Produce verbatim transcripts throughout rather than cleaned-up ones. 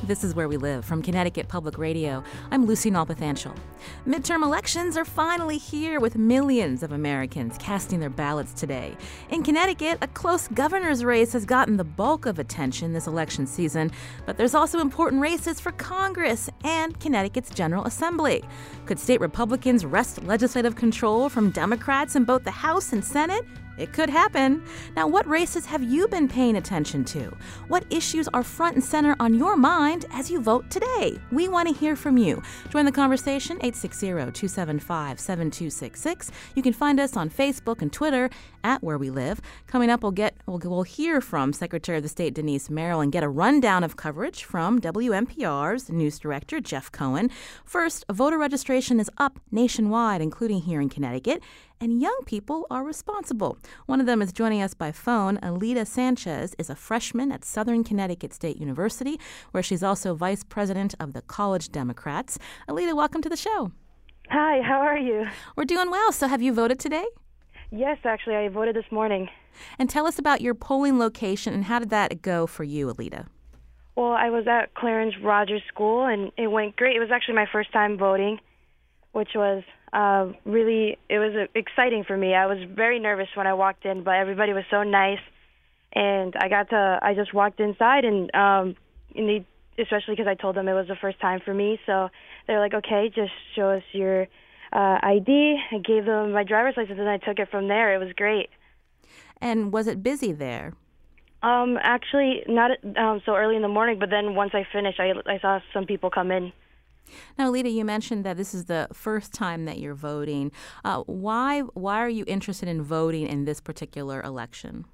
This is Where We Live from Connecticut Public Radio. I'm Lucy Nalpathanchel. Midterm elections are finally here with millions of Americans casting their ballots today. In Connecticut, a close governor's race has gotten the bulk of attention this election season, but there's also important races for Congress and Connecticut's General Assembly. Could state Republicans wrest legislative control from Democrats in both the House and Senate? It could happen. Now, what races have you been paying attention to? What issues are front and center on your mind as you vote today? We want to hear from you. Join the conversation, eight six zero, two seven five, seven two six six. You can find us on Facebook and Twitter at Where We Live. Coming up, we'll get we'll, we'll hear from Secretary of the State Denise Merrill and get a rundown of coverage from W N P R's news director, Jeff Cohen. First, voter registration is up nationwide, including here in Connecticut, and young people are responsible. One of them is joining us by phone. Alida Sanchez is a freshman at Southern Connecticut State University, where she's also vice president of the College Democrats. Alida, welcome to the show. Hi, how are you? We're doing well. So have you voted today? Yes, actually, I voted this morning. And tell us about your polling location and how did that go for you, Alida? Well, I was at Clarence Rogers School, and it went great. It was actually my first time voting, which was uh, really, it was uh, exciting for me. I was very nervous when I walked in, but everybody was so nice. And I got to, I just walked inside, and, um, and they, especially because I told them it was the first time for me. So they're like, okay, just show us your uh, I D. I gave them my driver's license, and I took it from there. It was great. And was it busy there? Um, actually, not um, so early in the morning, but then once I finished, I, I saw some people come in. Now, Alida, you mentioned that this is the first time that you're voting. Uh, why why are you interested in voting in this particular election?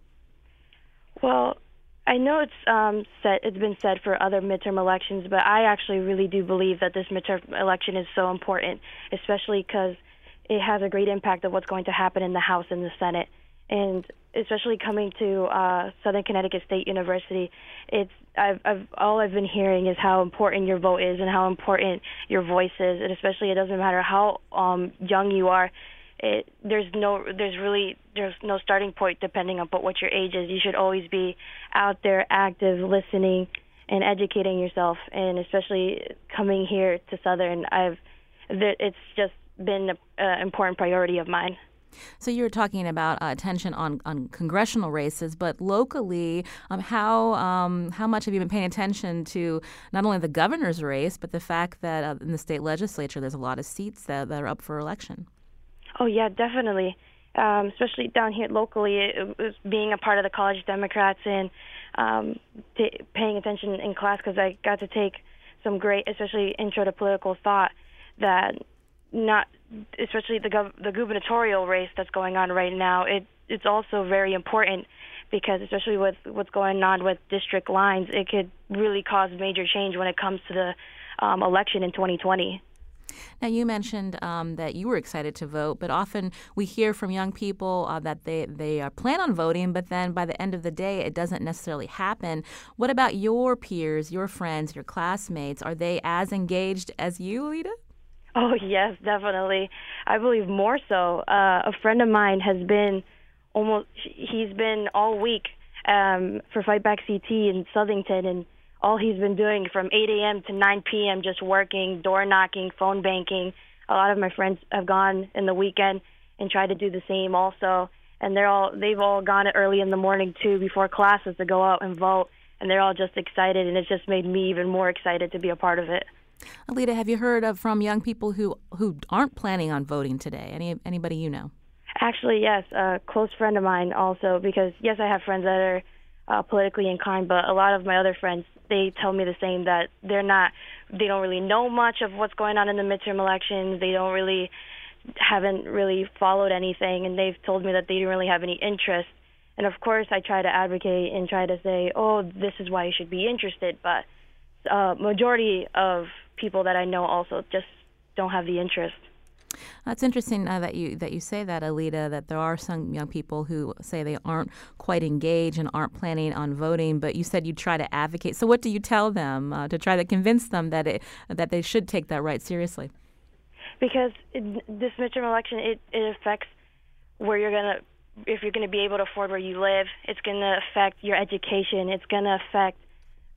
Well, I know it's um, said, it's been said for other midterm elections, but I actually really do believe that this midterm election is so important, especially because it has a great impact of what's going to happen in the House and the Senate. And especially coming to uh, Southern Connecticut State University, it's I've, I've all I've been hearing is how important your vote is and how important your voice is, and especially it doesn't matter how um, young you are. It, there's no there's really there's no starting point depending on what your age is. You should always be out there, active, listening, and educating yourself. And especially coming here to Southern, I've it's just been an important priority of mine. So you were talking about uh, attention on, on congressional races, but locally, um, how um, how much have you been paying attention to not only the governor's race, but the fact that uh, in the state legislature there's a lot of seats that, that are up for election? Oh, yeah, definitely. Um, especially down here locally, it was being a part of the College Democrats and um, t- paying attention in class because I got to take some great, especially intro to political thought that not especially the gov- the gubernatorial race that's going on right now. It it's also very important because especially with what's going on with district lines, it could really cause major change when it comes to the um, election in twenty twenty. Now, you mentioned um, that you were excited to vote, but often we hear from young people uh, that they, they uh, plan on voting, but then by the end of the day, it doesn't necessarily happen. What about your peers, your friends, your classmates? Are they as engaged as you, Alida? Oh, yes, definitely. I believe more so. Uh, a friend of mine has been almost, he's been all week um, for Fight Back C T in Southington, and all he's been doing from eight a.m. to nine p.m. just working, door knocking, phone banking. A lot of my friends have gone in the weekend and tried to do the same also, and they're all, they've all gone early in the morning, too, before classes to go out and vote, and they're all just excited, and it's just made me even more excited to be a part of it. Alida, have you heard of from young people who, who aren't planning on voting today? Any anybody you know? Actually, yes, a close friend of mine also, because, yes, I have friends that are uh, politically inclined, but a lot of my other friends, they tell me the same, that they're not, they don't really know much of what's going on in the midterm elections. They don't really, haven't really followed anything, and they've told me that they don't really have any interest. And, of course, I try to advocate and try to say, oh, this is why you should be interested, but uh, majority of people that I know also just don't have the interest. That's interesting uh, that you that you say that, Alida, that there are some young people who say they aren't quite engaged and aren't planning on voting, but you said you try to advocate. So what do you tell them uh, to try to convince them that it, that they should take that right seriously? Because it, this midterm election, it, it affects where you're going to, if you're going to be able to afford where you live. It's going to affect your education. It's going to affect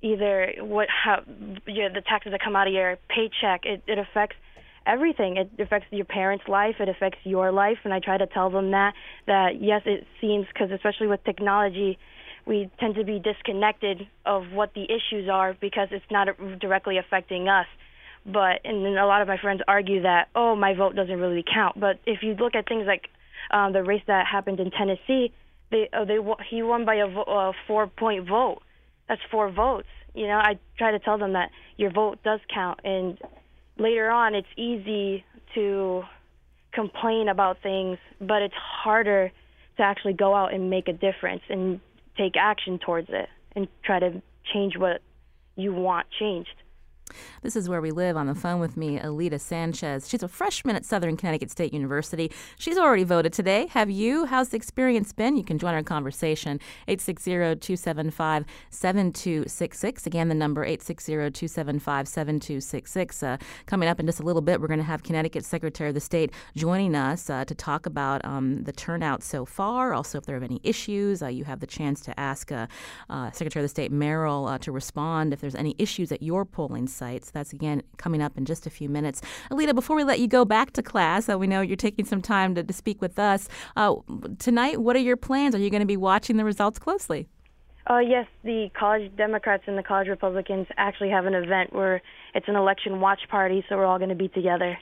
either what how you know, the taxes that come out of your paycheck. It, it affects everything. It affects your parents' life. It affects your life. And I try to tell them that, that yes, it seems, because especially with technology, we tend to be disconnected of what the issues are because it's not directly affecting us. But and then a lot of my friends argue that, oh, my vote doesn't really count. But if you look at things like um, the race that happened in Tennessee, they oh, they he won by a, vo- a four-point vote. That's four votes. You know, I try to tell them that your vote does count. And later on, it's easy to complain about things, but it's harder to actually go out and make a difference and take action towards it and try to change what you want changed. This is Where We Live. On the phone with me, Alida Sanchez. She's a freshman at Southern Connecticut State University. She's already voted today. Have you? How's the experience been? You can join our conversation, eight six zero, two seven five, seven two six six. Again, the number eight six zero, two seven five, seven two six six. Uh, coming up in just a little bit, we're going to have Connecticut Secretary of the State joining us uh, to talk about um, the turnout so far. Also, if there are any issues, uh, you have the chance to ask uh, uh, Secretary of the State Merrill uh, to respond if there's any issues at your polling sites. That's, again, coming up in just a few minutes. Alida, before we let you go back to class, uh, we know you're taking some time to, to speak with us. Uh, tonight, what are your plans? Are you going to be watching the results closely? Uh, yes, the college Democrats and the college Republicans actually have an event where it's an election watch party, so we're all going to be together.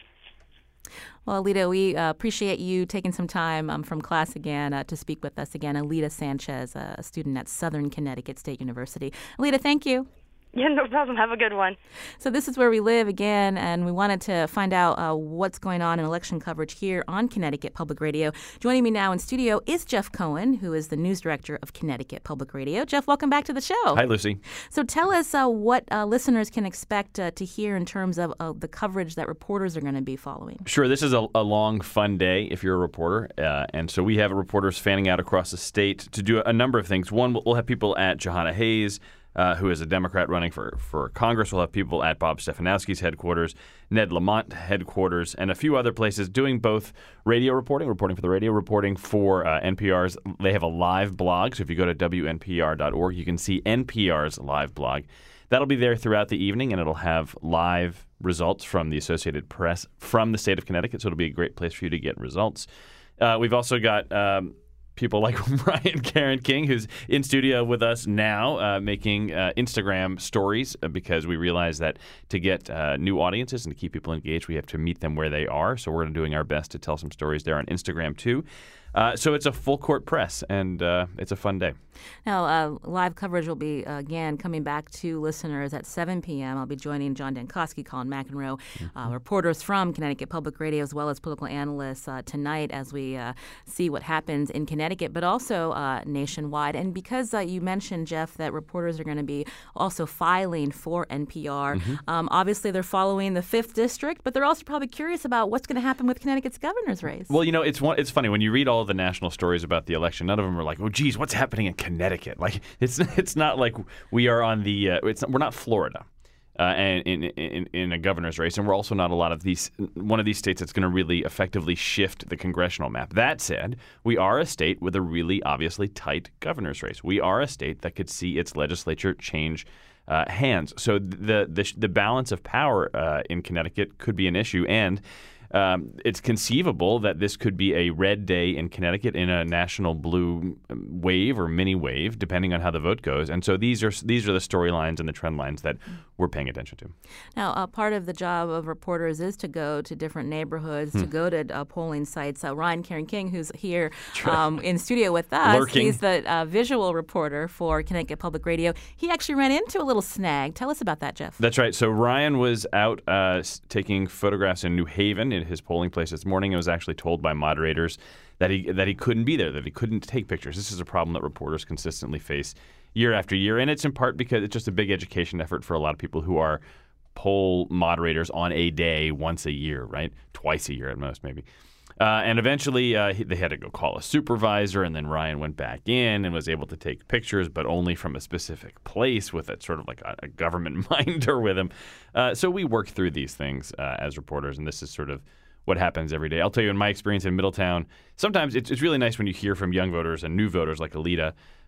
Well, Alida, we uh, appreciate you taking some time um, from class again uh, to speak with us again. Alida Sanchez, uh, a student at Southern Connecticut State University. Alida, thank you. Yeah, no problem. Have a good one. So this is Where We Live again, and we wanted to find out uh, what's going on in election coverage here on Connecticut Public Radio. Joining me now in studio is Jeff Cohen, who is the news director of Connecticut Public Radio. Jeff, welcome back to the show. Hi, Lucy. So tell us uh, what uh, listeners can expect uh, to hear in terms of uh, the coverage that reporters are going to be following. Sure. This is a, a long, fun day if you're a reporter. Uh, and so we have reporters fanning out across the state to do a number of things. One, we'll have people at Jahana Hayes, Uh, who is a Democrat running for, for Congress. We'll have people at Bob Stefanowski's headquarters, Ned Lamont headquarters, and a few other places doing both radio reporting, reporting for the radio, reporting for uh, N P R's. They have a live blog, so if you go to W N P R dot org, you can see N P R's live blog. That'll be there throughout the evening, and it'll have live results from the Associated Press from the state of Connecticut, so it'll be a great place for you to get results. Uh, we've also got Um, people like Ryan Karen King, who's in studio with us now, uh, making uh, Instagram stories uh, because we realize that to get uh, new audiences and to keep people engaged, we have to meet them where they are. So we're doing our best to tell some stories there on Instagram, too. Uh, so it's a full court press, and uh, it's a fun day. Now, uh, live coverage will be, uh, again, coming back to listeners at seven p.m. I'll be joining John Dankosky, Colin McEnroe, mm-hmm. uh, reporters from Connecticut Public Radio, as well as political analysts uh, tonight as we uh, see what happens in Connecticut, but also uh, nationwide. And because uh, you mentioned, Jeff, that reporters are going to be also filing for N P R, mm-hmm. um, obviously they're following the fifth District, but they're also probably curious about what's going to happen with Connecticut's governor's race. Well, you know, it's one, it's funny. When you read all the national stories about the election, none of them are like, oh, geez, what's happening in Connecticut? Like, it's it's not like we are on the uh, it's we're not Florida uh, and in, in in a governor's race, and we're also not a lot of these one of these states that's going to really effectively shift the congressional map. That said, we are a state with a really obviously tight governor's race. We are a state that could see its legislature change uh, hands. So the the the balance of power uh, in Connecticut could be an issue, and Um, it's conceivable that this could be a red day in Connecticut in a national blue wave or mini wave, depending on how the vote goes. And so these are these are the storylines and the trend lines that we're paying attention to. Now, uh, part of the job of reporters is to go to different neighborhoods, hmm. to go to uh, polling sites. Uh, Ryan Karen King, who's here um, in studio with us, Lurking. He's the uh, visual reporter for Connecticut Public Radio. He actually ran into a little snag. Tell us about that, Jeff. That's right. So Ryan was out uh, taking photographs in New Haven in his polling place this morning. It was actually told by moderators that he that he couldn't be there, that he couldn't take pictures. This is a problem that reporters consistently face year after year, and it's in part because it's just a big education effort for a lot of people who are poll moderators on a day once a year, right? Twice a year at most, maybe. Uh, and eventually uh, he, they had to go call a supervisor, and then Ryan went back in and was able to take pictures, but only from a specific place with a sort of like a, a government minder with him. Uh, so we work through these things uh, as reporters, and this is sort of what happens every day. I'll tell you, in my experience in Middletown, sometimes it's, it's really nice when you hear from young voters and new voters like Alida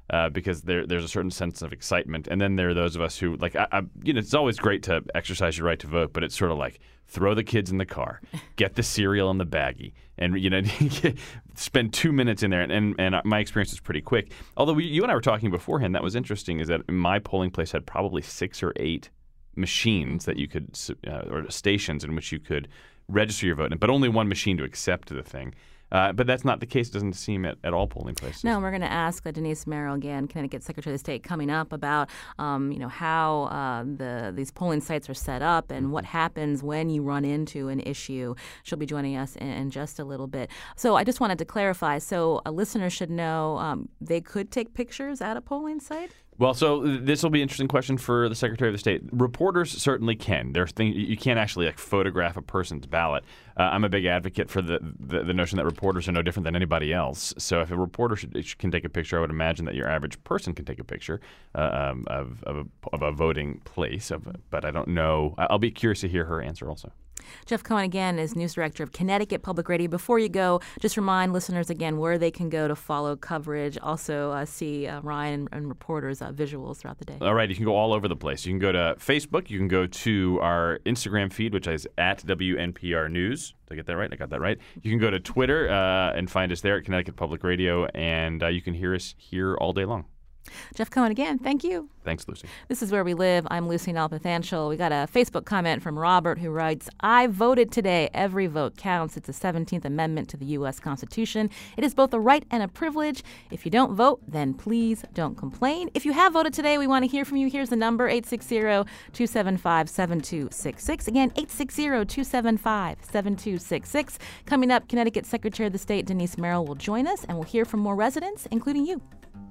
uh, because there there's a certain sense of excitement. And then there are those of us who, like, I, I, you know, it's always great to exercise your right to vote, but it's sort of like throw the kids in the car, get the cereal in the baggie, and, you know, spend two minutes in there. And, and, and my experience was pretty quick. Although we, you and I were talking beforehand, that was interesting, is that my polling place had probably six or eight machines that you could, uh, or stations in which you could register your vote, but only one machine to accept the thing. Uh, but that's not the case, it doesn't seem, at, at all polling places. No, we're going to ask uh, Denise Merrill again, Connecticut Secretary of State, coming up about um, you know how uh, the these polling sites are set up and what happens when you run into an issue. She'll be joining us in, in just a little bit. So I just wanted to clarify, so a listener should know um, they could take pictures at a polling site? Well, so this will be an interesting question for the Secretary of the State. Reporters certainly can. There's things you can't actually like photograph a person's ballot. Uh, I'm a big advocate for the, the the notion that reporters are no different than anybody else. So if a reporter should, can take a picture, I would imagine that your average person can take a picture uh, um, of of a, of a voting place. Of, but I don't know. I'll be curious to hear her answer also. Jeff Cohen, again, is news director of Connecticut Public Radio. Before you go, just remind listeners again where they can go to follow coverage, also uh, see uh, Ryan and, and reporters' uh, visuals throughout the day. All right, you can go all over the place. You can go to Facebook. You can go to our Instagram feed, which is at W N P R News. Did I get that right? I got that right. You can go to Twitter uh, and find us there at Connecticut Public Radio, and uh, you can hear us here all day long. Jeff Cohen again, thank you. Thanks, Lucy. This is Where We Live. I'm Lucy Nalpathanchel. We got a Facebook comment from Robert who writes, I voted today. Every vote counts. It's the seventeenth Amendment to the U S Constitution. It is both a right and a privilege. If you don't vote, then please don't complain. If you have voted today, we want to hear from you. Here's the number, eight six zero, two seven five, seven two six six. Again, eight six zero, two seven five, seven two six six. Coming up, Connecticut Secretary of the State Denise Merrill will join us, and we'll hear from more residents, including you.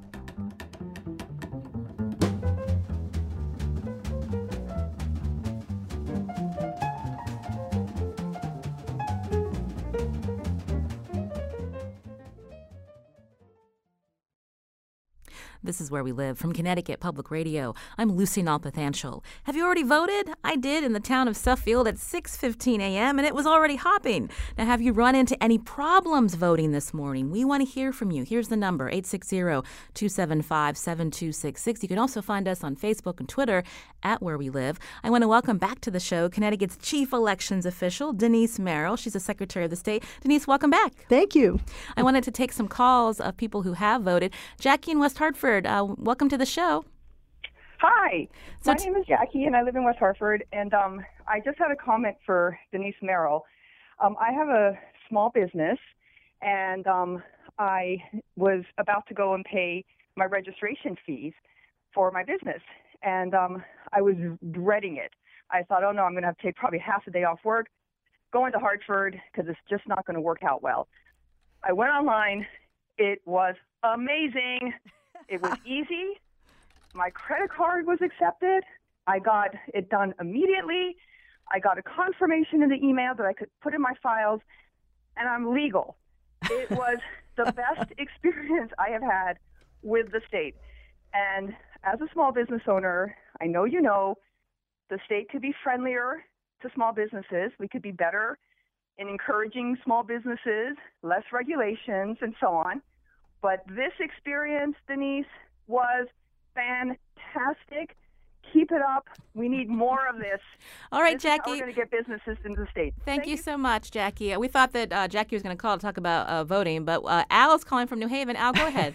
This is Where We Live from Connecticut Public Radio. I'm Lucy Nalpathanchel. Have you already voted? I did in the town of Suffield at six fifteen a.m. and it was already hopping. Now, have you run into any problems voting this morning? We want to hear from you. Here's the number, eight six zero, two seven five, seven two six six. You can also find us on Facebook and Twitter at Where We Live. I want to welcome back to the show Connecticut's chief elections official, Denise Merrill. She's the Secretary of the State. Denise, welcome back. Thank you. I wanted to take some calls of people who have voted. Jackie in West Hartford, Uh, welcome to the show. Hi, so my t- name is Jackie, and I live in West Hartford. And um, I just had a comment for Denise Merrill. Um, I have a small business, and um, I was about to go and pay my registration fees for my business, and um, I was dreading it. I thought, oh no, I'm going to have to take probably half a day off work, go into Hartford because it's just not going to work out well. I went online. It was amazing. It was easy. My credit card was accepted. I got it done immediately. I got a confirmation in the email that I could put in my files, and I'm legal. It was the best experience I have had with the state. And as a small business owner, I know you know the state could be friendlier to small businesses. We could be better in encouraging small businesses, less regulations, and so on. But this experience, Denise, was fantastic. Keep it up. We need more of this. All right, this Is how Jackie. we're going to get businesses into the state. Thank, Thank you, you so much, Jackie. We thought that uh, Jackie was going to call to talk about uh, voting, but uh, Al is calling from New Haven. Al, go ahead.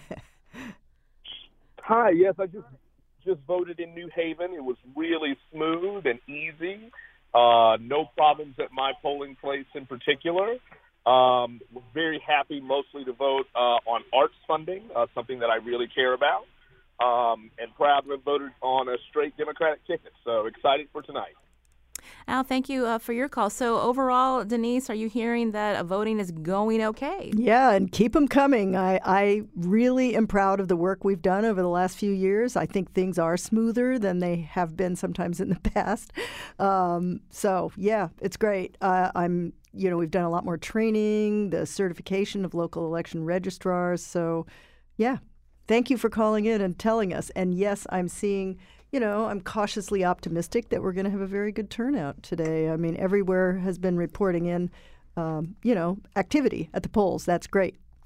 Hi, yes, I just just voted in New Haven. It was really smooth and easy. Uh, no problems at my polling place in particular. Um, was very happy mostly to vote uh, on arts funding, uh, something that I really care about, um, and proud to have voted on a straight Democratic ticket. So excited for tonight. Al, thank you uh, for your call. So overall, Denise, are you hearing that uh, voting is going okay? Yeah, and keep them coming. I, I really am proud of the work we've done over the last few years. I think things are smoother than they have been sometimes in the past. Um, so, yeah, it's great. Uh, I'm, you know, we've done a lot more training, the certification of local election registrars. So, yeah, thank you for calling in and telling us. And, yes, I'm seeing... You know, I'm cautiously optimistic that we're going to have a very good turnout today. I mean, everywhere has been reporting in, um, you know, activity at the polls. That's great.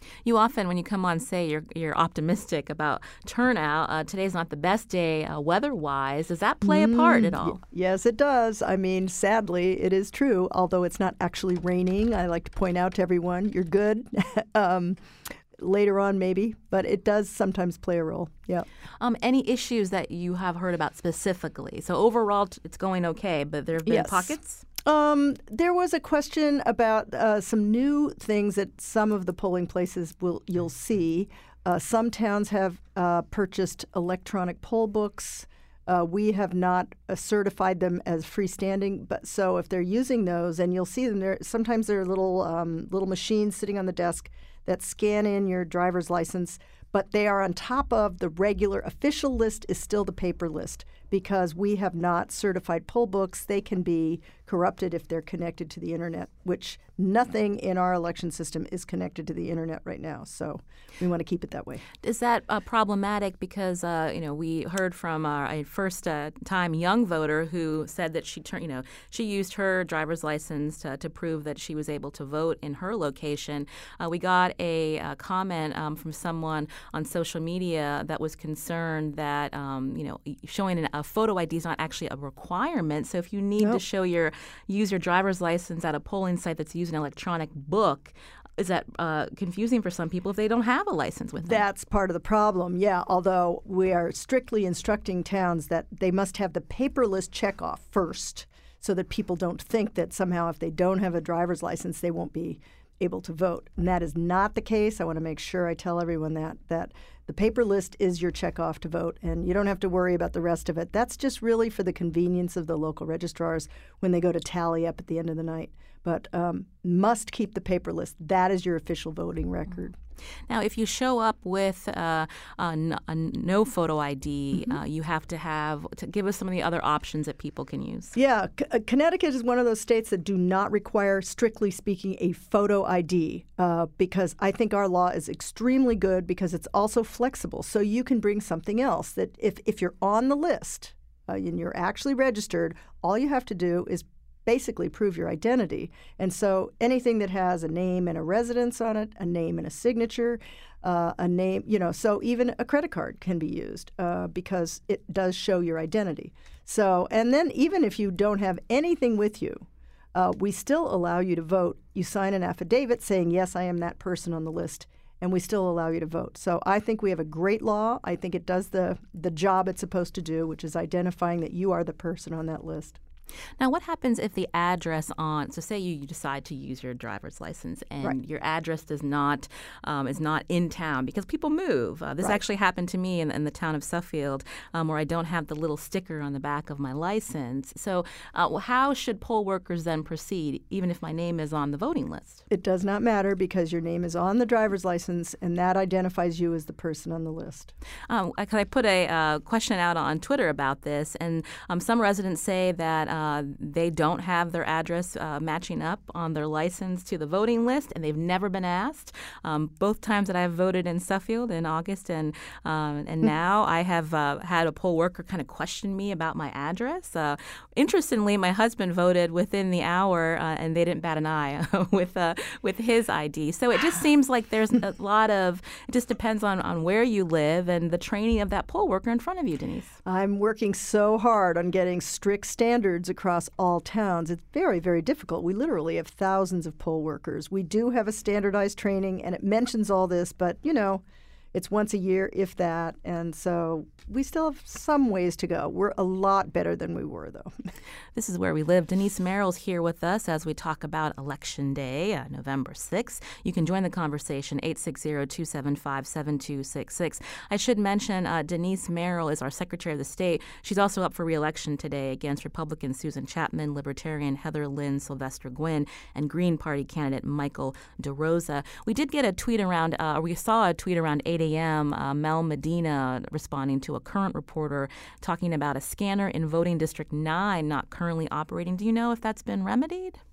You often, when you come on, say you're you're optimistic about turnout. Uh, today's not the best day uh, weather-wise. Does that play a part at all? Y- yes, it does. I mean, sadly, it is true, although it's not actually raining. I like to point out to everyone, you're good. um, later on, maybe, but it does sometimes play a role. Yeah. Um, any issues that you have heard about specifically? So overall, t- it's going okay, but there have been Yes. pockets? Um, there was a question about uh, some new things that some of the polling places will you'll see. Uh, some towns have uh, purchased electronic poll books. Uh, we have not uh, certified them as freestanding, but so if they're using those, and you'll see them there. Sometimes there are little um, little machines sitting on the desk that scan in your driver's license, but they are on top of the regular official list is still the paper list because we have not certified poll books. They can be corrupted if they're connected to the internet, which nothing in our election system is connected to the internet right now. So we want to keep it that way. Is that uh, problematic? Because uh, you know we heard from our, a first-time young voter who said that she turned, you know, she used her driver's license to, to prove that she was able to vote in her location. Uh, we got a, a comment um, from someone on social media that was concerned that um, you know showing an, a photo I D is not actually a requirement. So if you need Nope. to show your use your driver's license at a polling site that's using an electronic book, is that uh, confusing for some people if they don't have a license with them? That's part of the problem, yeah, although we are strictly instructing towns that they must have the paperless checkoff first so that people don't think that somehow if they don't have a driver's license, they won't be able to vote. And that is not the case. I want to make sure I tell everyone that, that the paper list is your checkoff to vote, and you don't have to worry about the rest of it. That's just really for the convenience of the local registrars when they go to tally up at the end of the night. But um, must keep the paper list. That is your official voting record. Now, if you show up with uh, a, n- a no photo I D, mm-hmm. uh, you have to have to give us some of the other options that people can use. Yeah, C- uh, Connecticut is one of those states that do not require, strictly speaking, a photo I D uh, because I think our law is extremely good because it's also flexible. So you can bring something else that if, if you're on the list uh, and you're actually registered, all you have to do is basically prove your identity. And so anything that has a name and a residence on it, a name and a signature, uh, a name, you know, so even a credit card can be used uh, because it does show your identity. So, and then even if you don't have anything with you, uh, we still allow you to vote. You sign an affidavit saying, yes, I am that person on the list, and we still allow you to vote. So I think we have a great law. I think it does the, the job it's supposed to do, which is identifying that you are the person on that list. Now, what happens if the address on, so say you, you decide to use your driver's license and Right. your address does not um, is not in town because people move. Uh, this Right. actually happened to me in, in the town of Suffield um, where I don't have the little sticker on the back of my license. So uh, how should poll workers then proceed, even if my name is on the voting list? It does not matter because your name is on the driver's license, and that identifies you as the person on the list. Um, I- I put a uh, question out on Twitter about this, and um, some residents say that uh, they don't have their address uh, matching up on their license to the voting list, and they've never been asked. Um, both times that I've voted in Suffield in August and um, and now, I have uh, had a poll worker kind of question me about my address. Uh, interestingly, my husband voted within the hour, uh, and they didn't bat an eye with uh, with his I D. So it just seems like there's a lot of, it just depends on, on where you live and the training of that poll worker in front of you, Denise. I'm working so hard on getting strict standards across all towns. It's very, very difficult. We literally have thousands of poll workers. We do have a standardized training, and it mentions all this, but, you know, it's once a year, if that, and so we still have some ways to go. We're a lot better than we were, though. This is Where We Live. Denise Merrill's here with us as we talk about Election Day, uh, November sixth. You can join the conversation, eight six zero, two seven five, seven two six six. I should mention uh, Denise Merrill is our Secretary of the State. She's also up for re-election today against Republican Susan Chapman, Libertarian Heather Lynn Sylvester Gwynn, and Green Party candidate Michael DeRosa. We did get a tweet around, uh, or we saw a tweet around eight a.m., uh, Mel Medina responding to a current reporter talking about a scanner in voting District nine not currently operating. Do you know if that's been remedied?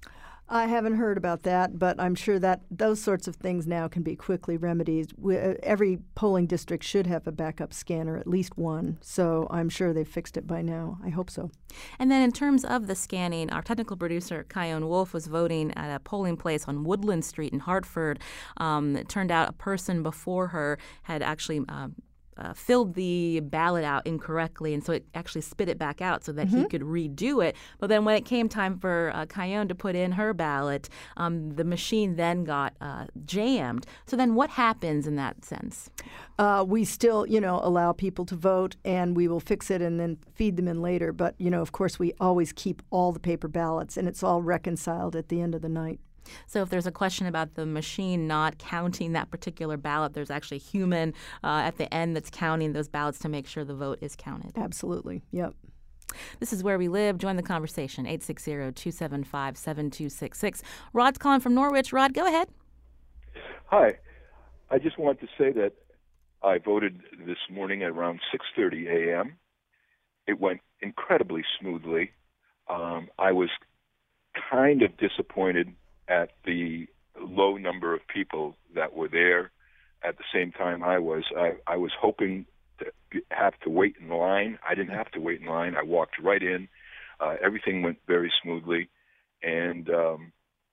I haven't heard about that, but I'm sure that those sorts of things now can be quickly remedied. We, uh, every polling district should have a backup scanner, at least one. So I'm sure they've fixed it by now. I hope so. And then in terms of the scanning, our technical producer, Kyone Wolf, was voting at a polling place on Woodland Street in Hartford. Um, it turned out a person before her had actually um, Uh, filled the ballot out incorrectly, and so it actually spit it back out so that mm-hmm. he could redo it. But then when it came time for uh, Kyone to put in her ballot, um, the machine then got uh, jammed. So then what happens in that sense? Uh, we still, you know, allow people to vote, and we will fix it and then feed them in later. But, you know, of course, we always keep all the paper ballots, and it's all reconciled at the end of the night. So if there's a question about the machine not counting that particular ballot, there's actually a human uh, at the end that's counting those ballots to make sure the vote is counted. Absolutely. Yep. This is Where We Live. Join the conversation, eight six zero, two seven five, seven two six six. Rod's calling from Norwich. Rod, go ahead. Hi. I just want to say that I voted this morning at around six thirty a.m. It went incredibly smoothly. Um, I was kind of disappointed at the low number of people that were there at the same time I was. I, I was hoping to have to wait in line. I didn't have to wait in line. I walked right in. Uh, everything went very smoothly, and um,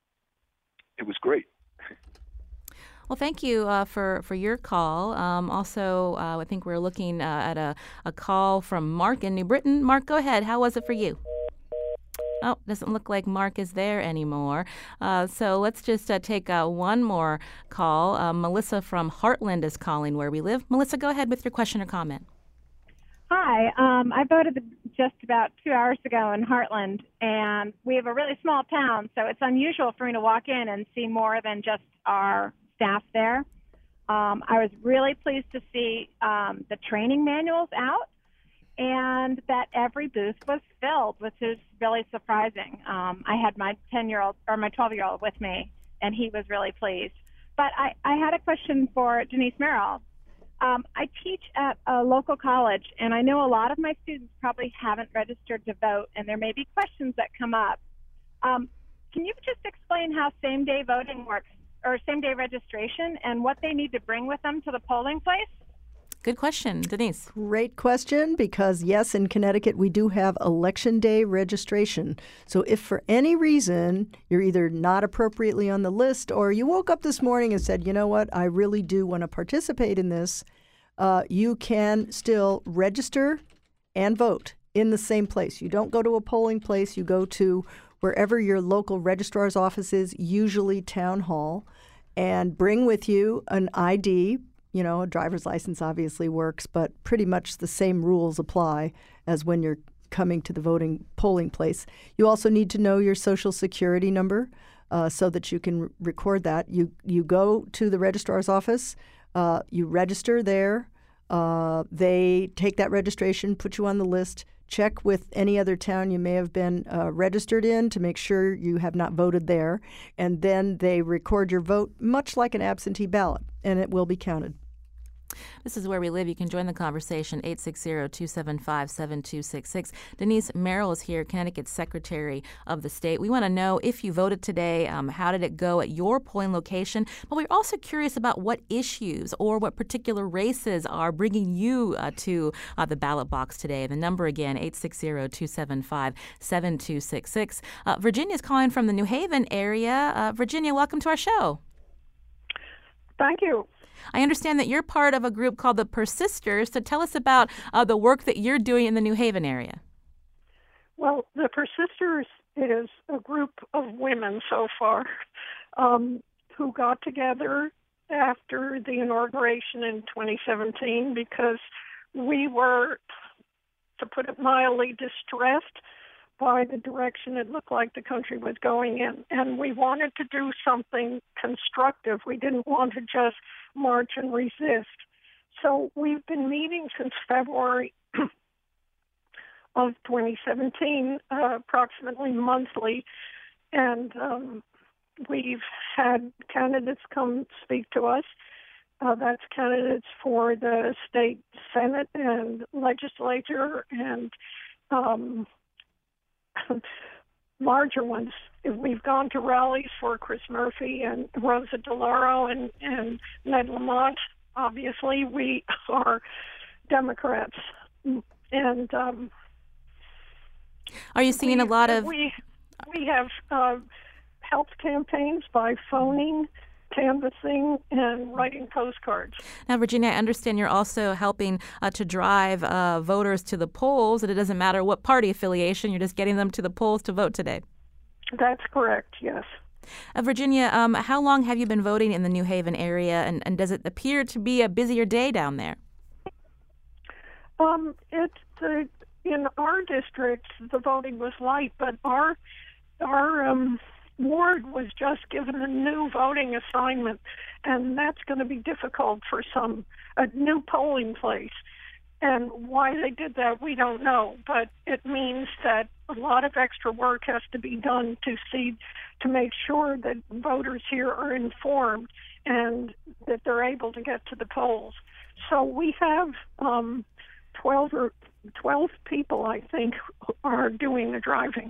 it was great. Well, thank you uh, for, for your call. Um, also, uh, I think we're looking uh, at a, a call from Mark in New Britain. Mark, go ahead. How was it for you? Oh, doesn't look like Mark is there anymore. Uh, so let's just uh, take uh, one more call. Uh, Melissa from Heartland is calling Where We Live. Melissa, go ahead with your question or comment. Hi. Um, I voted just about two hours ago in Heartland, and we have a really small town, so it's unusual for me to walk in and see more than just our staff there. Um, I was really pleased to see um, the training manuals out, and that every booth was filled, which is really surprising. Um, I had my ten-year-old or my twelve-year-old with me, and he was really pleased. But I, I had a question for Denise Merrill. Um, I teach at a local college, and I know a lot of my students probably haven't registered to vote, and there may be questions that come up. Um, can you just explain how same-day voting works, or same-day registration, and what they need to bring with them to the polling place? Good question. Denise. Great question, because yes, in Connecticut we do have Election Day registration. So if for any reason you're either not appropriately on the list or you woke up this morning and said, you know what, I really do want to participate in this, uh, you can still register and vote in the same place. You don't go to a polling place. You go to wherever your local registrar's office is, usually town hall, and bring with you an I D. You know, a driver's license obviously works, but pretty much the same rules apply as when you're coming to the voting polling place. You also need to know your Social Security number uh, so that you can r- record that. You you go to the registrar's office, uh, you register there. Uh, they take that registration, put you on the list, check with any other town you may have been uh, registered in to make sure you have not voted there, and then they record your vote much like an absentee ballot, and it will be counted. This is Where We Live. You can join the conversation, eight six zero, two seven five, seven two six six. Denise Merrill is here, Connecticut's Secretary of the State. We want to know if you voted today, um, how did it go at your polling location? But we're also curious about what issues or what particular races are bringing you uh, to uh, the ballot box today. The number again, eight six zero, two seven five, seven two six six. Uh, Virginia's calling from the New Haven area. Uh, Virginia, welcome to our show. Thank you. I understand that you're part of a group called the Persisters. So tell us about uh, the work that you're doing in the New Haven area. Well, the Persisters is a group of women so far um, who got together after the inauguration in twenty seventeen because we were, to put it mildly, distressed by the direction it looked like the country was going in. And we wanted to do something constructive. We didn't want to just march and resist. So we've been meeting since February of twenty seventeen, uh, approximately monthly, and um, we've had candidates come speak to us. Uh, that's candidates for the state Senate and legislature and um, larger ones we've gone to rallies for Chris Murphy and Rosa DeLauro and, and Ned Lamont. Obviously, we are Democrats. And um, are you seeing we, a lot of... We, we have uh, helped campaigns by phoning, canvassing, and writing postcards. Now, Virginia, I understand you're also helping uh, to drive uh, voters to the polls, and it doesn't matter what party affiliation, you're just getting them to the polls to vote today. That's correct, yes. Uh, Virginia, um, how long have you been voting in the New Haven area, and, and does it appear to be a busier day down there? Um, it's uh, in our district, the voting was light, but our our um, ward was just given a new voting assignment, and that's going to be difficult for some a new polling place. And why they did that, we don't know, but it means that a lot of extra work has to be done to see, to make sure that voters here are informed and that they're able to get to the polls. So we have um, twelve or twelve people, I think, are doing the driving.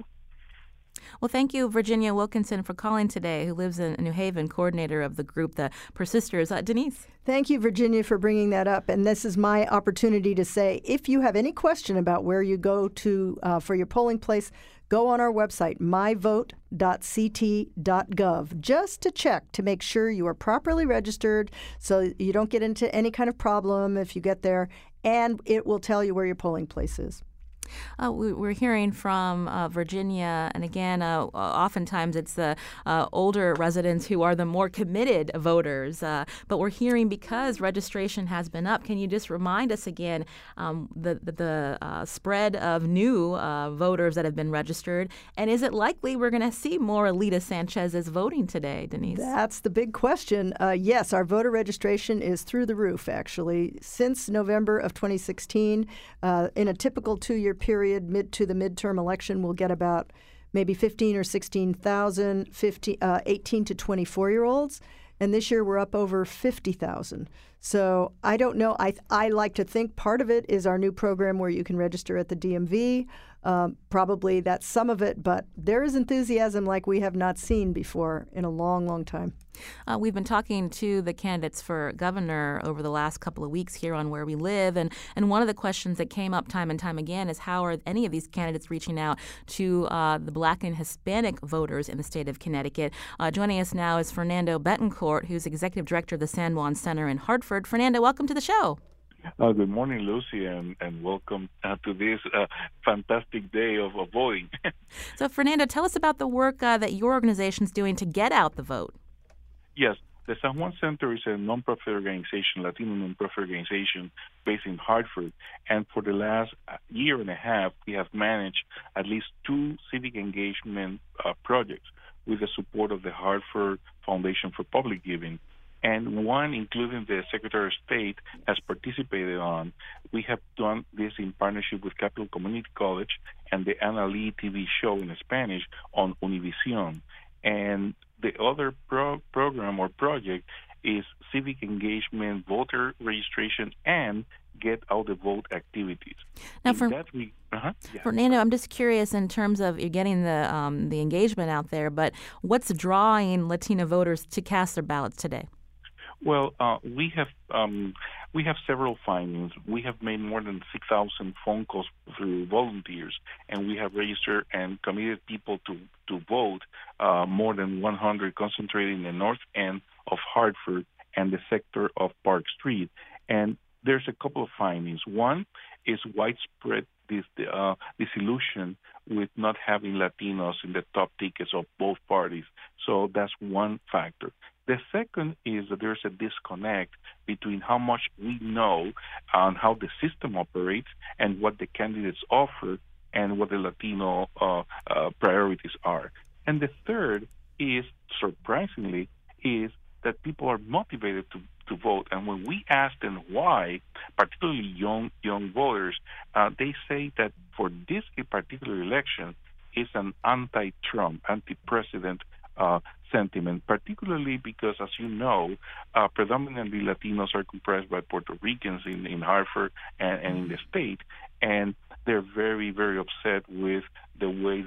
Well, thank you, Virginia Wilkinson, for calling today, who lives in New Haven, coordinator of the group, the Persisters. Uh, Denise? Thank you, Virginia, for bringing that up. And this is my opportunity to say, if you have any question about where you go to uh, for your polling place, go on our website, my vote dot c t dot gov, just to check to make sure you are properly registered so you don't get into any kind of problem if you get there, and it will tell you where your polling place is. Uh, we, we're hearing from uh, Virginia, and again, uh, oftentimes it's the uh, older residents who are the more committed voters. Uh, but we're hearing because registration has been up. Can you just remind us again um, the the, the uh, spread of new uh, voters that have been registered, and is it likely we're going to see more Alita Sanchez's voting today, Denise? That's the big question. Uh, yes, our voter registration is through the roof. Actually, since November of twenty sixteen, uh, in a typical two-year period mid to the midterm election, we'll get about maybe fifteen or sixteen thousand uh, eighteen to twenty-four year olds, and this year we're up over fifty thousand. So I don't know. I I like to think part of it is our new program where you can register at the D M V. Um, probably that's some of it, but there is enthusiasm like we have not seen before in a long, long time. Uh, we've been talking to the candidates for governor over the last couple of weeks here on Where We Live, and, and one of the questions that came up time and time again is how are any of these candidates reaching out to uh, the Black and Hispanic voters in the state of Connecticut. Uh, joining us now is Fernando Betancourt, who's Executive Director of the San Juan Center in Hartford. Fernando, welcome to the show. Uh, good morning, Lucy, and, and welcome uh, to this uh, fantastic day of, of voting. So, Fernando, tell us about the work uh, that your organization is doing to get out the vote. Yes, the San Juan Center is a nonprofit organization, Latino nonprofit organization based in Hartford, and for the last year and a half, we have managed at least two civic engagement uh, projects with the support of the Hartford Foundation for Public Giving. And one, including the Secretary of State, has participated on. We have done this in partnership with Capital Community College and the Ana Lee T V show in Spanish on Univision. And the other pro- program or project is civic engagement, voter registration, and get out the vote activities. Now, for, we, uh-huh, yeah. Fernando, I'm just curious in terms of you're getting the um, the engagement out there, but what's drawing Latino voters to cast their ballots today? Well, uh, we have um, we have several findings. We have made more than six thousand phone calls through volunteers, and we have registered and committed people to to vote. Uh, more than one hundred concentrated in the north end of Hartford and the sector of Park Street. And there's a couple of findings. One is widespread dis, uh, disillusion with not having Latinos in the top tickets of both parties. So that's one factor. The second is that there's a disconnect between how much we know on how the system operates and what the candidates offer and what the Latino uh, uh, priorities are. And the third is, surprisingly, is that people are motivated to, to vote. And when we ask them why, particularly young young voters, uh, they say that for this particular election is an anti-Trump, anti-president uh, sentiment, particularly because, as you know, uh, predominantly Latinos are comprised by Puerto Ricans in, in Hartford and, and in the state, and they're very, very upset with the way the president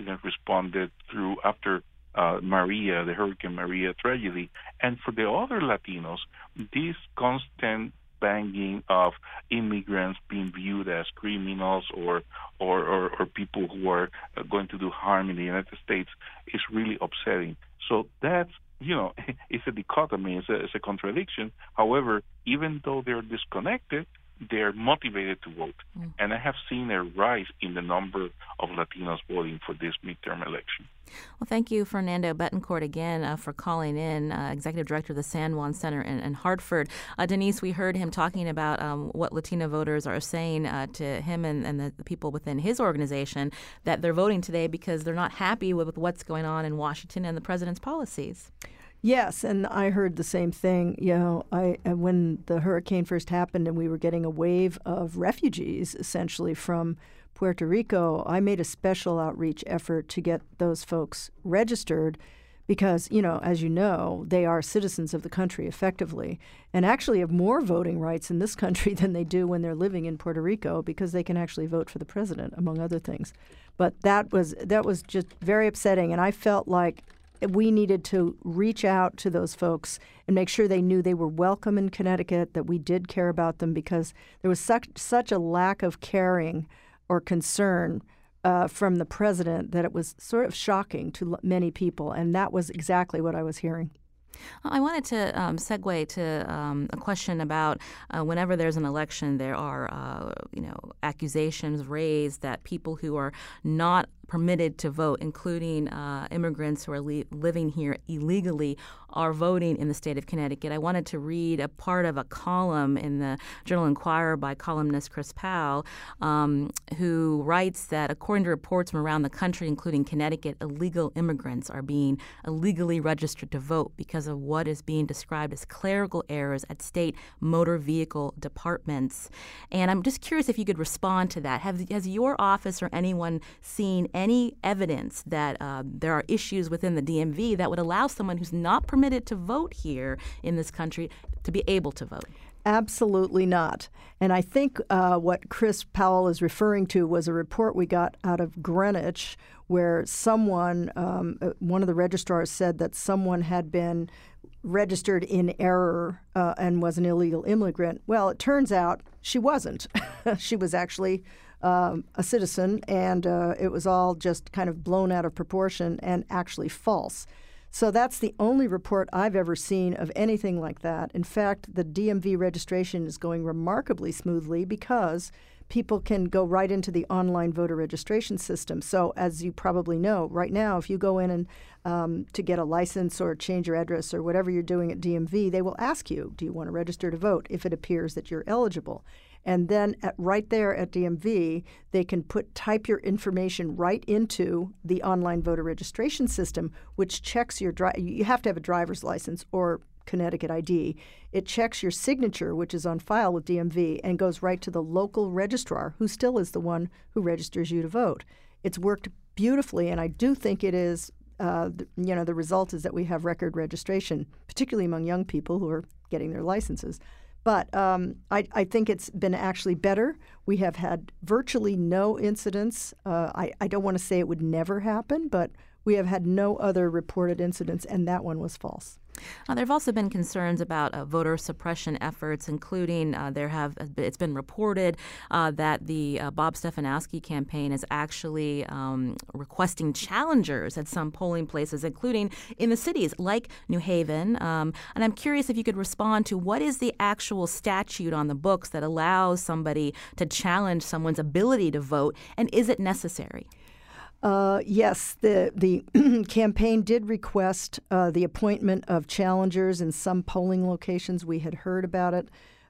president responded through after uh, Maria, the Hurricane Maria tragedy. And for the other Latinos, this constant banging of immigrants being viewed as criminals or or, or, or people who are going to do harm in the United States is really upsetting. So that's, you know, it's a dichotomy, it's a, it's a contradiction. However, even though they're disconnected, they're motivated to vote. Mm. And I have seen a rise in the number of Latinos voting for this midterm election. Well, thank you, Fernando Betancourt, again, uh, for calling in, uh, Executive Director of the San Juan Center in, in Hartford. Uh, Denise, we heard him talking about um, what Latino voters are saying uh, to him and, and the, the people within his organization, that they're voting today because they're not happy with, with what's going on in Washington and the president's policies. Yes, and I heard the same thing. You know, I when the hurricane first happened and we were getting a wave of refugees essentially from Puerto Rico, I made a special outreach effort to get those folks registered because, you know, as you know, they are citizens of the country effectively and actually have more voting rights in this country than they do when they're living in Puerto Rico because they can actually vote for the president, among other things. But that was that was just very upsetting, and I felt like we needed to reach out to those folks and make sure they knew they were welcome in Connecticut, that we did care about them, because there was such, such a lack of caring or concern uh, from the president that it was sort of shocking to many people, and that was exactly what I was hearing. I wanted to um, segue to um, a question about uh, whenever there's an election, there are uh, you know accusations raised that people who are not permitted to vote, including uh, immigrants who are le- living here illegally, are voting in the state of Connecticut. I wanted to read a part of a column in the Journal Inquirer by columnist Chris Powell, um, who writes that according to reports from around the country, including Connecticut, illegal immigrants are being illegally registered to vote because of what is being described as clerical errors at state motor vehicle departments. And I'm just curious if you could respond to that. Have, has your office or anyone seen any evidence that uh, there are issues within the D M V that would allow someone who's not permitted to vote here in this country to be able to vote? Absolutely not. And I think uh, what Chris Powell is referring to was a report we got out of Greenwich where someone, um, one of the registrars said that someone had been registered in error uh, and was an illegal immigrant. Well, it turns out she wasn't. She was actually Um, a citizen, and uh, it was all just kind of blown out of proportion and actually false. So that's the only report I've ever seen of anything like that. In fact, the D M V registration is going remarkably smoothly because people can go right into the online voter registration system. So as you probably know, right now, if you go in and um, to get a license or change your address or whatever you're doing at D M V, they will ask you, do you want to register to vote, if it appears that you're eligible. And then at, right there at D M V, they can put type your information right into the online voter registration system, which checks your dri- you have to have a driver's license or Connecticut I D. It checks your signature, which is on file with D M V, and goes right to the local registrar, who still is the one who registers you to vote. It's worked beautifully, and I do think it is, uh, the, you know, the result is that we have record registration, particularly among young people who are getting their licenses. But um, I, I think it's been actually better. We have had virtually no incidents. Uh, I, I don't want to say it would never happen, but we have had no other reported incidents, and that one was false. Uh, there have also been concerns about uh, voter suppression efforts, including uh, there have it's been reported uh, that the uh, Bob Stefanowski campaign is actually um, requesting challengers at some polling places, including in the cities like New Haven. Um, and I'm curious if you could respond to what is the actual statute on the books that allows somebody to challenge someone's ability to vote, and is it necessary? Uh, yes, the the campaign did request uh, the appointment of challengers in some polling locations. We had heard about it.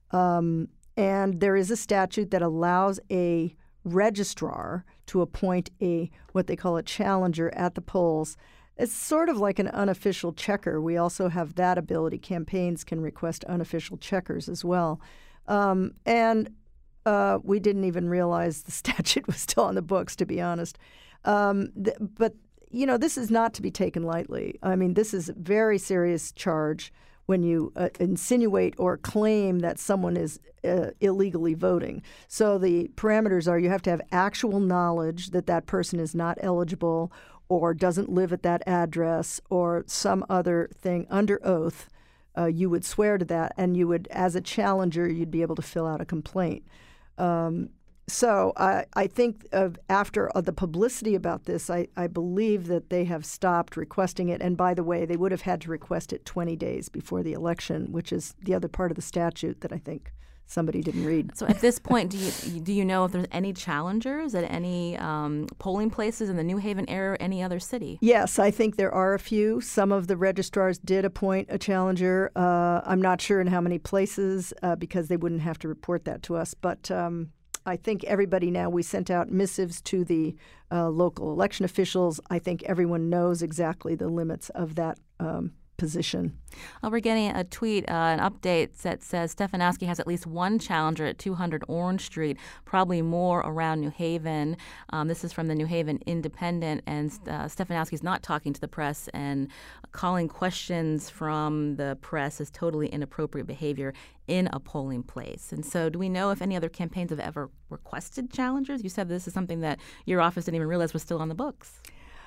Um, and there is a statute that allows a registrar to appoint a what they call a challenger at the polls. It's sort of like an unofficial checker. We also have that ability. Campaigns can request unofficial checkers as well. Um, and uh, we didn't even realize the statute was still on the books, to be honest. Um, th- but, you know, this is not to be taken lightly. I mean, this is a very serious charge. when you uh, insinuate or claim that someone is uh, illegally voting. So the parameters are you have to have actual knowledge that that person is not eligible or doesn't live at that address or some other thing under oath. Uh, you would swear to that, and you would, as a challenger, you'd be able to fill out a complaint. Um, so I, I think of after uh, the publicity about this, I, I believe that they have stopped requesting it. And by the way, they would have had to request it twenty days before the election, which is the other part of the statute that I think somebody didn't read. So at this point, do you do you know if there's any challengers at any um, polling places in the New Haven area or any other city? Yes, I think there are a few. Some of the registrars did appoint a challenger. Uh, I'm not sure in how many places uh, because they wouldn't have to report that to us. But um, I think everybody now, we sent out missives to the uh, local election officials. I think everyone knows exactly the limits of that um position. Uh, we're getting a tweet, uh, an update that says Stefanowski has at least one challenger at two hundred Orange Street, probably more around New Haven. Um, this is from the New Haven Independent, and uh, Stefanowski's not talking to the press, and calling questions from the press is totally inappropriate behavior in a polling place. And so do we know if any other campaigns have ever requested challengers? You said this is something that your office didn't even realize was still on the books.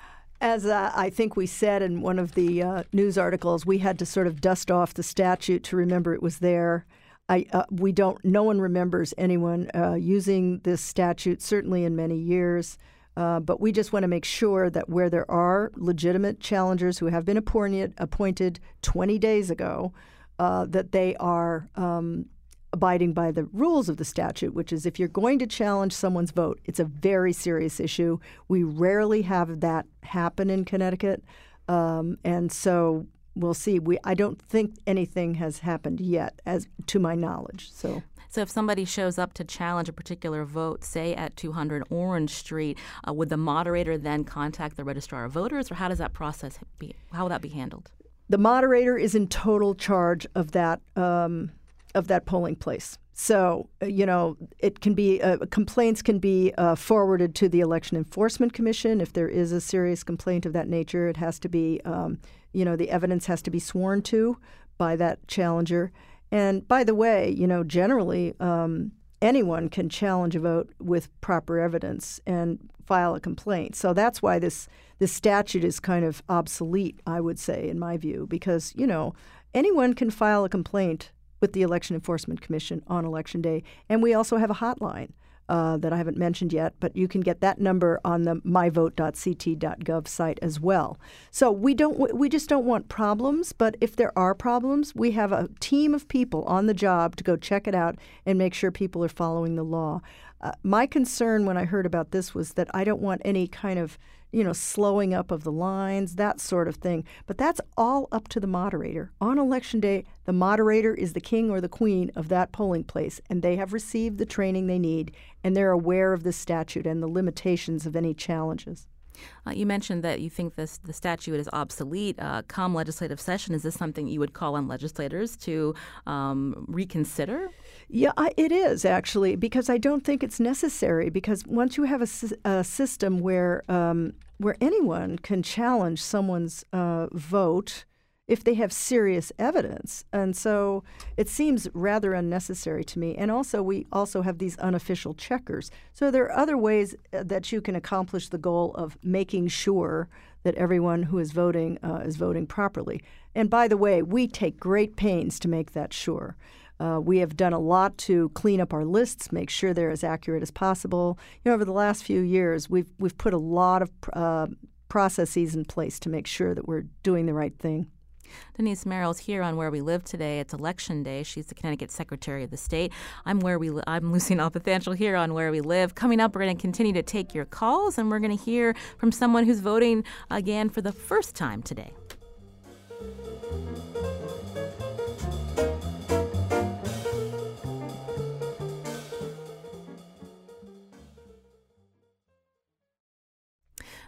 As uh, I think we said in one of the uh, news articles, we had to sort of dust off the statute to remember it was there. I, uh, we don't. No one remembers anyone uh, using this statute, certainly in many years. Uh, but we just want to make sure that where there are legitimate challengers who have been appointed, appointed twenty days ago, uh, that they are um, abiding by the rules of the statute, which is if you're going to challenge someone's vote, it's a very serious issue. We rarely have that happen in Connecticut. Um, and so we'll see. We I don't think anything has happened yet, as to my knowledge. So So if somebody shows up to challenge a particular vote, say at two hundred Orange Street, uh, would the moderator then contact the registrar of voters, or how does that process be? How will that be handled? The moderator is in total charge of that um, of that polling place. So, uh, you know, it can be uh, complaints can be uh, forwarded to the Election Enforcement Commission if there is a serious complaint of that nature. It has to be, um, you know, the evidence has to be sworn to by that challenger. And by the way, you know, generally um, anyone can challenge a vote with proper evidence and file a complaint. So that's why this this statute is kind of obsolete, I would say, in my view, because, you know, anyone can file a complaint with the Election Enforcement Commission on Election Day. And we also have a hotline uh, that I haven't mentioned yet, but you can get that number on the my vote dot c t dot gov site as well. So we don't we just don't want problems, but if there are problems, we have a team of people on the job to go check it out and make sure people are following the law. Uh, my concern when I heard about this was that I don't want any kind of, you know, slowing up of the lines, that sort of thing. But that's all up to the moderator. On Election Day, the moderator is the king or the queen of that polling place, and they have received the training they need, and they're aware of the statute and the limitations of any challenges. Uh, you mentioned that you think this the statute is obsolete. Uh, come legislative session, is this something you would call on legislators to um, reconsider? Yeah, I, it is actually, because I don't think it's necessary. Because once you have a, a system where um, where anyone can challenge someone's uh, vote if they have serious evidence, and so it seems rather unnecessary to me. And also, we also have these unofficial checkers. So there are other ways that you can accomplish the goal of making sure that everyone who is voting uh, is voting properly. And by the way, we take great pains to make that sure. Uh, we have done a lot to clean up our lists, make sure they're as accurate as possible. You know, over the last few years, we've we've put a lot of uh, processes in place to make sure that we're doing the right thing. Denise Merrill's here on Where We Live today. It's Election Day. She's the Connecticut Secretary of the State. I'm where we. Li- I'm Lucy Nalpathanchel here on Where We Live. Coming up, we're going to continue to take your calls, and we're going to hear from someone who's voting again for the first time today.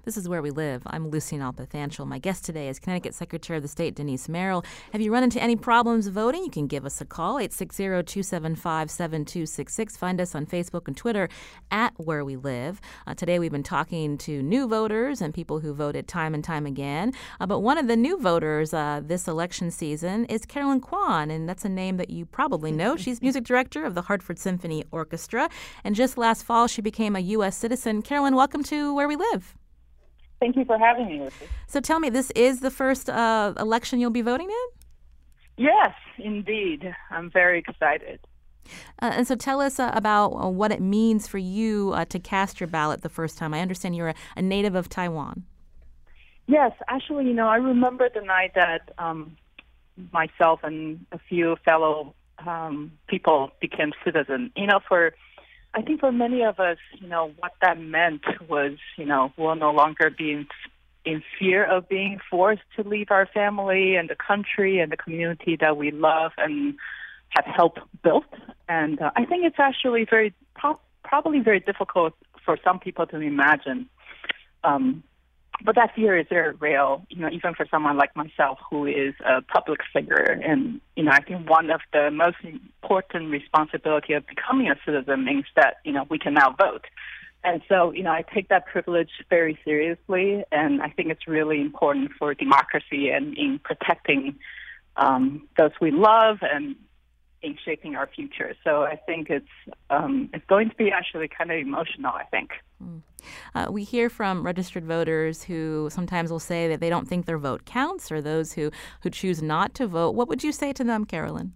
This is Where We Live. I'm Lucy Nalpathanchel. My guest today is Connecticut Secretary of the State Denise Merrill. Have you run into any problems voting? You can give us a call, eight six zero, two seven five, seven two six six. Find us on Facebook and Twitter at Where We Live. Uh, today we've been talking to new voters and people who voted time and time again. Uh, but one of the new voters uh, this election season is Carolyn Kwan, and that's a name that you probably know. She's music director of the Hartford Symphony Orchestra, and just last fall she became a U S citizen. Carolyn, welcome to Where We Live. Thank you for having me, Lucy. So tell me, this is the first uh, election you'll be voting in? Yes, indeed. I'm very excited. Uh, and so tell us uh, about uh, what it means for you uh, to cast your ballot the first time. I understand you're a, a native of Taiwan. Yes, actually, you know, I remember the night that um, myself and a few fellow um, people became citizens. You know, for I think for many of us, you know, what that meant was, you know, we'll no longer be in, in fear of being forced to leave our family and the country and the community that we love and have helped build. And uh, I think it's actually very, pro- probably very difficult for some people to imagine. Um, but that fear is very real, you know, even for someone like myself who is a public figure. And, you know, I think one of the most important responsibility of becoming a citizen means that, you know, we can now vote. And so, you know, I take that privilege very seriously, and I think it's really important for democracy and in protecting um, those we love and in shaping our future. So I think it's um, it's going to be actually kind of emotional, I think. Mm. Uh, we hear from registered voters who sometimes will say that they don't think their vote counts, or those who, who choose not to vote. What would you say to them, Carolyn?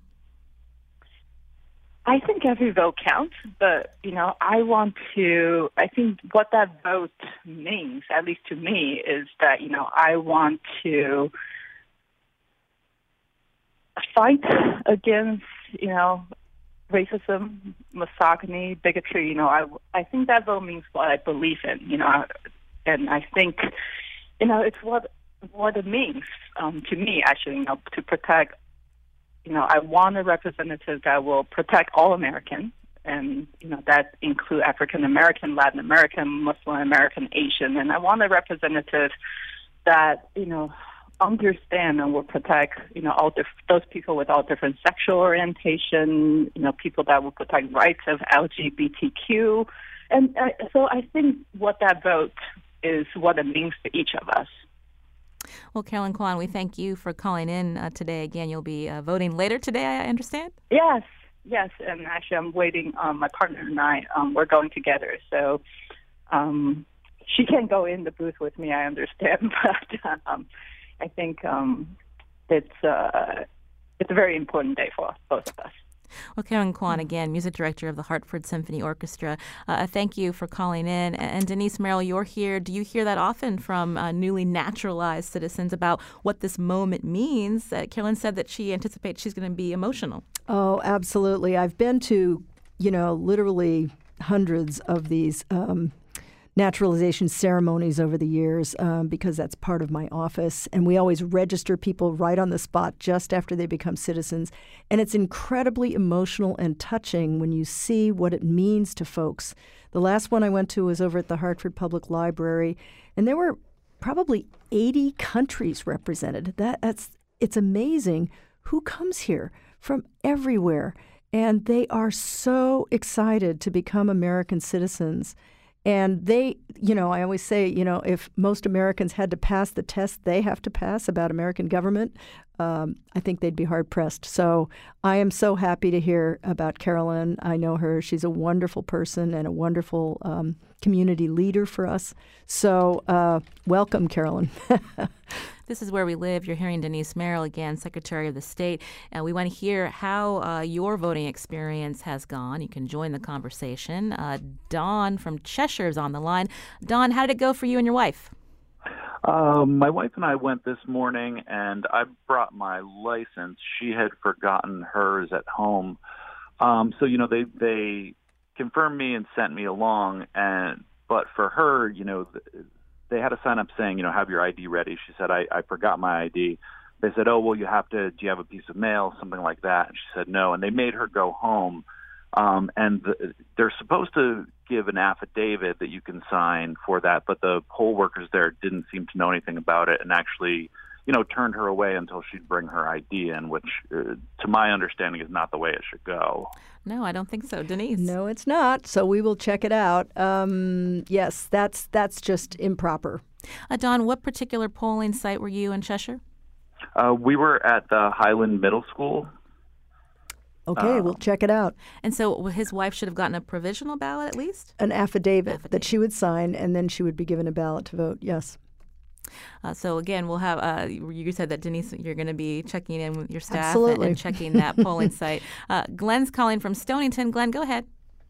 I think every vote counts, but, you know, I want to, I think what that vote means, at least to me, is that, you know, I want to fight against, you know, racism, misogyny, bigotry. You know, I, I think that vote means what I believe in, you know, and I think, you know, it's what what it means um, to me, actually, you know, to protect, you know, I want a representative that will protect all Americans, and, you know, that include African American, Latin American, Muslim American, Asian, and I want a representative that, you know, understand and will protect, you know, all dif- those people with all different sexual orientation, you know, people that will protect rights of L G B T Q. And uh, so I think what that vote is what it means to each of us. Well, Carolyn Kwan, we thank you for calling in uh, today. Again, you'll be uh, voting later today, I understand? Yes, yes. And actually, I'm waiting. Um, my partner and I, um, we're going together. So um, she can't go in the booth with me, I understand, but um, I think um, it's uh, it's a very important day for both of us. Well, Carolyn Kwan, again, music director of the Hartford Symphony Orchestra, uh, thank you for calling in. And Denise Merrill, you're here. Do you hear that often from uh, newly naturalized citizens about what this moment means? Uh, Carolyn said that she anticipates she's going to be emotional. Oh, absolutely. I've been to, you know, literally hundreds of these um naturalization ceremonies over the years um, because that's part of my office. And we always register people right on the spot just after they become citizens. And it's incredibly emotional and touching when you see what it means to folks. The last one I went to was over at the Hartford Public Library, and there were probably eighty countries represented. That, that's it's amazing who comes here from everywhere. And they are so excited to become American citizens. And they, you know, I always say, you know, if most Americans had to pass the test they have to pass about American government, um, I think they'd be hard-pressed. So I am so happy to hear about Carolyn. I know her. She's a wonderful person and a wonderful um, community leader for us. So uh, welcome, Carolyn. This is Where We Live. You're hearing Denise Merrill again, Secretary of the State. And we want to hear how uh, your voting experience has gone. You can join the conversation. Uh, Dawn from Cheshire is on the line. Dawn, how did it go for you and your wife? Um, my wife and I went this morning, and I brought my license. She had forgotten hers at home. Um, so, you know, they they confirmed me and sent me along. And but for her, you know, they had a sign up saying, you know, have your I D ready. She said, I, I forgot my I D. They said, oh, well, you have to, do you have a piece of mail, something like that? And she said, no. And they made her go home Um, and the, they're supposed to give an affidavit that you can sign for that, but the poll workers there didn't seem to know anything about it and actually, you know, turned her away until she'd bring her I D in, which, uh, to my understanding, is not the way it should go. No, I don't think so. Denise? No, it's not. So we will check it out. Um, yes, that's that's just improper. Uh, Don, what particular polling site were you in Cheshire? Uh, we were at the Highland Middle School. Okay, um, we'll check it out. And so his wife should have gotten a provisional ballot at least? An affidavit, affidavit. that she would sign, and then she would be given a ballot to vote, yes. Uh, so again, we'll have. Uh, you said that, Denise, you're going to be checking in with your staff and, and checking that polling site. Uh, Glenn's calling from Stonington. Glenn, go ahead.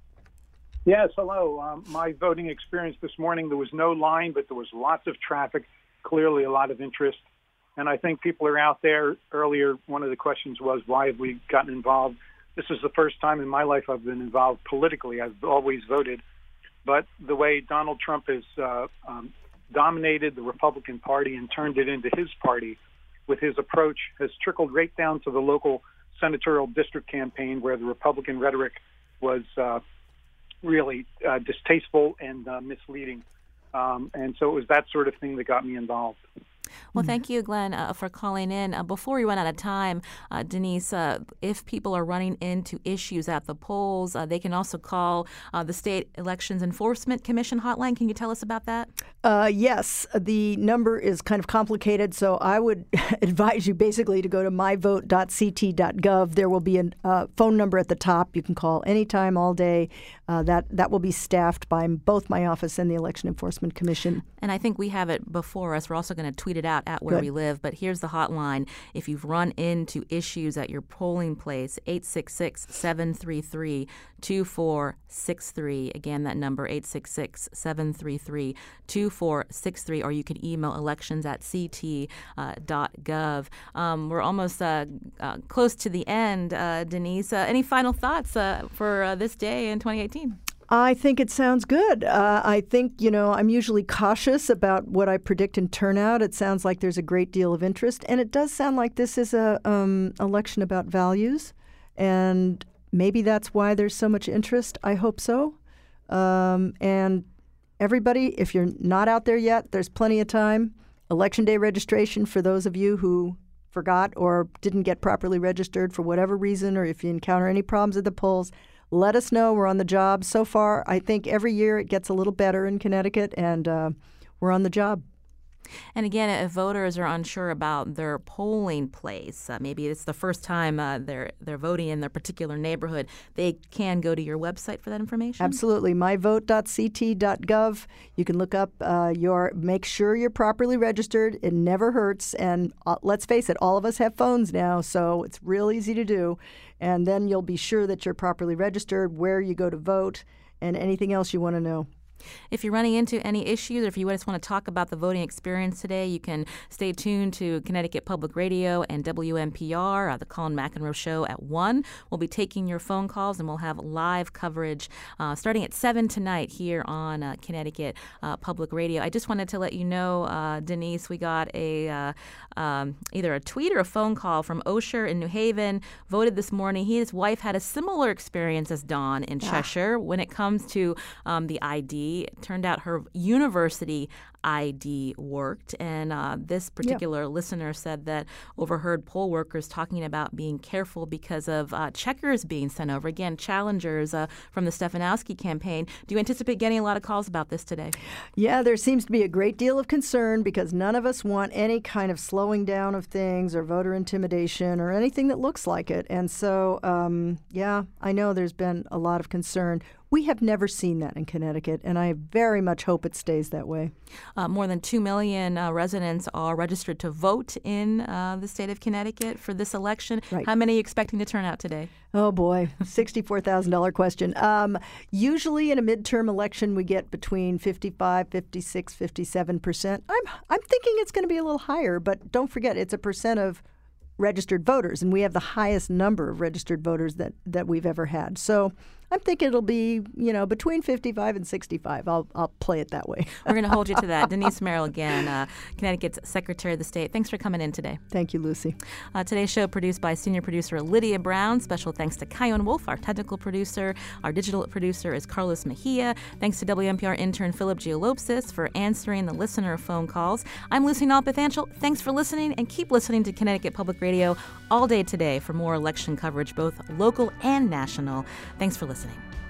Yes, hello. Um, my voting experience this morning, there was no line, but there was lots of traffic, clearly a lot of interest. And I think people are out there. Earlier, one of the questions was, why have we gotten involved? This is the first time in my life I've been involved politically. I've always voted. But the way Donald Trump has uh, um, dominated the Republican Party and turned it into his party with his approach has trickled right down to the local senatorial district campaign, where the Republican rhetoric was uh, really uh, distasteful and uh, misleading. Um, and so it was that sort of thing that got me involved. Well, thank you, Glenn, uh, for calling in. Uh, before we run out of time, uh, Denise, uh, if people are running into issues at the polls, uh, they can also call uh, the State Elections Enforcement Commission hotline. Can you tell us about that? Uh, yes, the number is kind of complicated, so I would advise you basically to go to my vote dot c t dot gov. There will be a uh, phone number at the top. You can call anytime, all day. Uh, that, that will be staffed by both my office and the Election Enforcement Commission. And I think we have it before us. We're also going to tweet it out at Where Good. We Live. But here's the hotline. If you've run into issues at your polling place, eight six six, seven three three, two four six three. Again, that number, eight six six, seven three three, two four six three. Or you can email elections at c t dot gov. Um, we're almost uh, uh, close to the end. Uh, Denise, uh, any final thoughts uh, for uh, this day in twenty eighteen? I think it sounds good. Uh, I think, you know, I'm usually cautious about what I predict in turnout. It sounds like there's a great deal of interest. And it does sound like this is a um, election about values. And maybe that's why there's so much interest. I hope so. Um, and everybody, if you're not out there yet, there's plenty of time. Election day registration for those of you who forgot or didn't get properly registered for whatever reason, or if you encounter any problems at the polls, let us know. We're on the job. So far, I think every year it gets a little better in Connecticut, and uh, we're on the job. And again, if voters are unsure about their polling place, uh, maybe it's the first time uh, they're they're voting in their particular neighborhood, they can go to your website for that information? Absolutely. my vote dot c t dot gov. You can look up uh, your, make sure you're properly registered. It never hurts. And uh, let's face it, all of us have phones now, so it's real easy to do. And then you'll be sure that you're properly registered, where you go to vote, and anything else you want to know. If you're running into any issues, or if you just want to talk about the voting experience today, you can stay tuned to Connecticut Public Radio and W N P R, uh, the Colin McEnroe Show at one. We'll be taking your phone calls, and we'll have live coverage uh, starting at seven tonight here on uh, Connecticut uh, Public Radio. I just wanted to let you know, uh, Denise, we got a uh, um, either a tweet or a phone call from Osher in New Haven, voted this morning. He and his wife had a similar experience as Dawn in Cheshire ah. when it comes to um, the I D. It turned out her university I D worked, and uh, this particular yeah. listener said that overheard poll workers talking about being careful because of uh, checkers being sent over. Again, challengers uh, from the Stefanowski campaign. Do you anticipate getting a lot of calls about this today? Yeah, there seems to be a great deal of concern because none of us want any kind of slowing down of things or voter intimidation or anything that looks like it. And so, um, yeah, I know there's been a lot of concern. We have never seen that in Connecticut, and I very much hope it stays that way. Uh, more than two million uh, residents are registered to vote in uh, the state of Connecticut for this election. Right. How many are you expecting to turn out today? Oh, boy, sixty-four thousand dollars question. Um, usually in a midterm election, we get between fifty-five, fifty-six, fifty-seven percent. I'm, I'm thinking it's going to be a little higher, but don't forget, it's a percent of registered voters, and we have the highest number of registered voters that, that we've ever had. So I I'm thinking it'll be, you know, between fifty-five and sixty-five. I'll I'll play it that way. We're going to hold you to that. Denise Merrill again, uh, Connecticut's Secretary of the State. Thanks for coming in today. Thank you, Lucy. Uh, today's show produced by senior producer Lydia Brown. Special thanks to Kyone Wolf, our technical producer. Our digital producer is Carlos Mejia. Thanks to W N P R intern Philip Giolopsis for answering the listener phone calls. I'm Lucy Nalpathanchel. Thanks for listening, and keep listening to Connecticut Public Radio all day today for more election coverage, both local and national. Thanks for listening.